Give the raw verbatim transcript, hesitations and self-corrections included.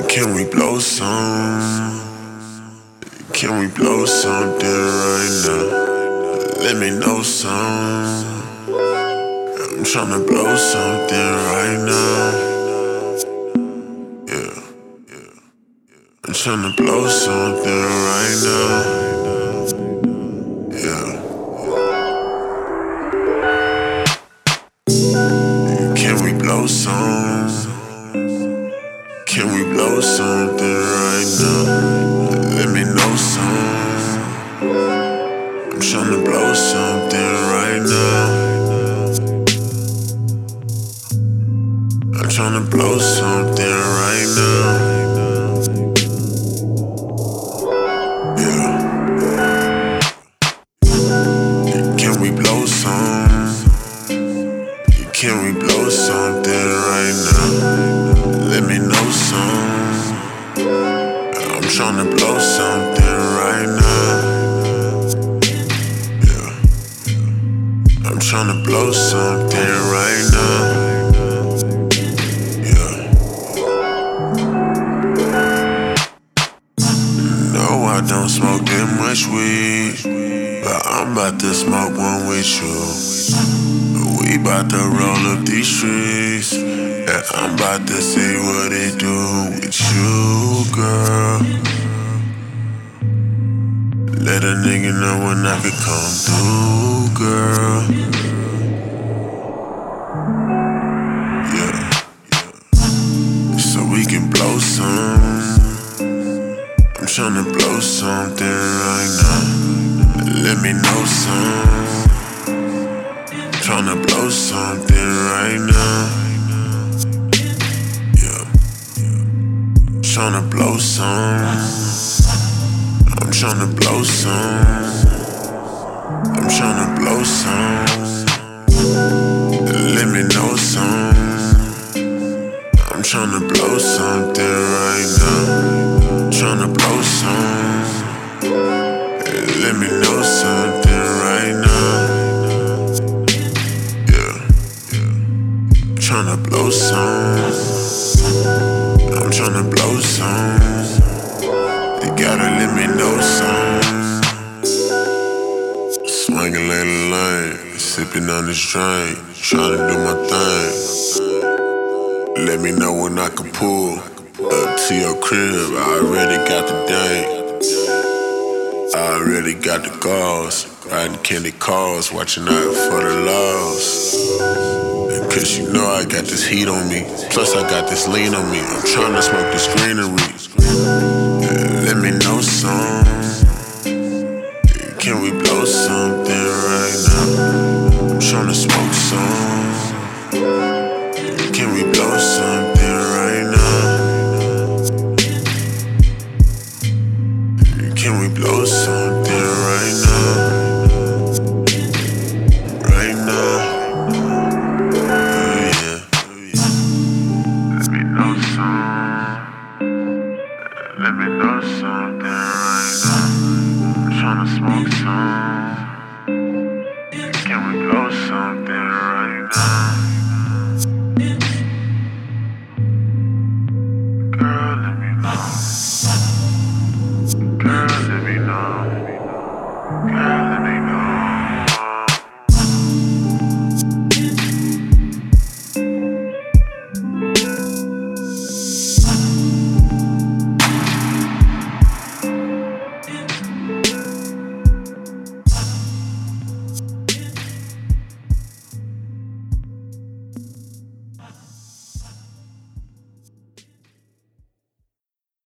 Can we blow some? Can we blow something right now? Let me know some. I'm tryna blow something right now. Yeah, yeah. I'm tryna blow something right now. Yeah. Can we blow some? Can we blow something right now? Let me know some. I'm tryna blow something right now. I'm tryna blow something right now. Yeah. Can we blow some? Can we blow something right now? Let me know some. I'm tryna blow something right now. Yeah. I'm tryna blow something right now. I don't smoke that much weed, but I'm about to smoke one with you. We about to roll up these streets, and I'm about to see what it do with you, girl. Let a nigga know when I can come through, girl. Yeah, yeah. So we can blow some. I'm tryna blow something right now. Let me know some. I'm tryna blow something right now. Yeah. Tryna blow some. I'm tryna blow some. I'm tryna blow some. Let me know some. I'm tryna blow something right now. Tryna blow some. Let me know something right now. Yeah, yeah. Tryna blow some. I'm tryna blow some. You gotta let me know some. Swinging like a lane, sipping on this drink, tryna do my thing. Let me know when I can pull up to your crib. I already got the dang. I already got the calls. Riding candy cars, watching out for the laws. Cause you know I got this heat on me. Plus I got this lean on me. I'm tryna smoke this greenery. Yeah, let me know some. Can we blow something right now? I'm tryna smoke some. Can we blow something right now? Can we blow something right now? Right now? Oh yeah. Let me know some. Let me know some.